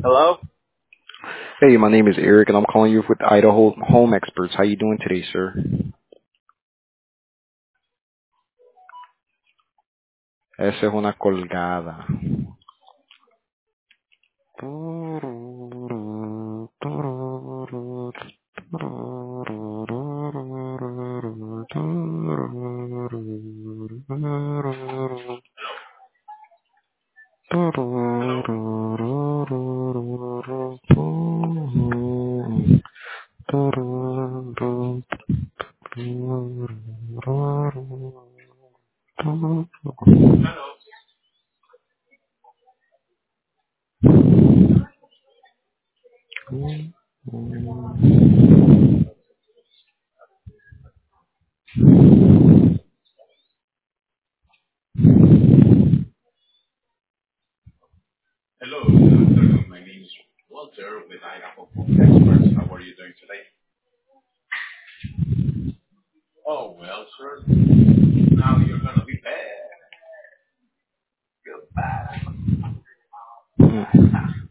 Hello? Hey, my name is Eric, and I'm calling you with Idaho Home Experts. How you doing today, sir? Esa es una colgada. Hello, good afternoon. My name is Walter with Idaho Home Experts. How are you doing today? Oh, well, sir. Now you're going to be bad. Goodbye.